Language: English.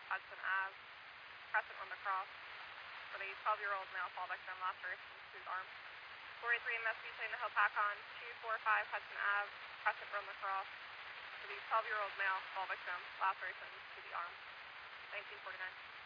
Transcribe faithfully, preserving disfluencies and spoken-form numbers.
Hudson Ave, Crescent run across for the twelve-year-old male fall victim, lacerations to his arm. forty-three M S B saying the Hopakon, two forty-five Hudson Ave, Crescent run across for the twelve-year-old male fall victim, lacerations to the arm. nineteen forty-nine.